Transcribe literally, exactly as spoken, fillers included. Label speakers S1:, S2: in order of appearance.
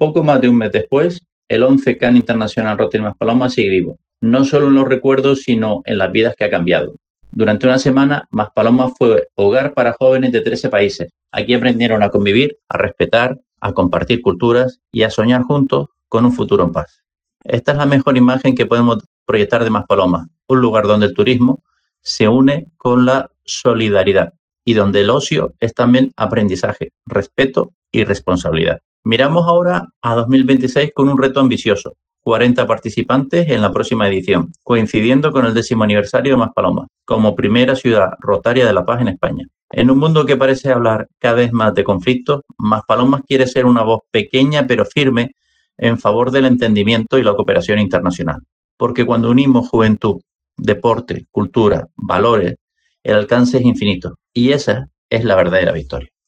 S1: Poco más de un mes después, el once Can Internacional Rotary Maspalomas sigue vivo, no solo en los recuerdos, sino en las vidas que ha cambiado. Durante una semana, Maspalomas fue hogar para jóvenes de trece países. Aquí aprendieron a convivir, a respetar, a compartir culturas y a soñar juntos con un futuro en paz. Esta es la mejor imagen que podemos proyectar de Maspalomas, un lugar donde el turismo se une con la solidaridad y donde el ocio es también aprendizaje, respeto y responsabilidad. Miramos ahora a dos mil veintiséis con un reto ambicioso. cuarenta participantes en la próxima edición, coincidiendo con el décimo aniversario de Maspalomas, como primera ciudad rotaria de la paz en España. En un mundo que parece hablar cada vez más de conflictos, Maspalomas quiere ser una voz pequeña pero firme en favor del entendimiento y la cooperación internacional. Porque cuando unimos juventud, deporte, cultura, valores, el alcance es infinito. Y esa es la verdadera victoria.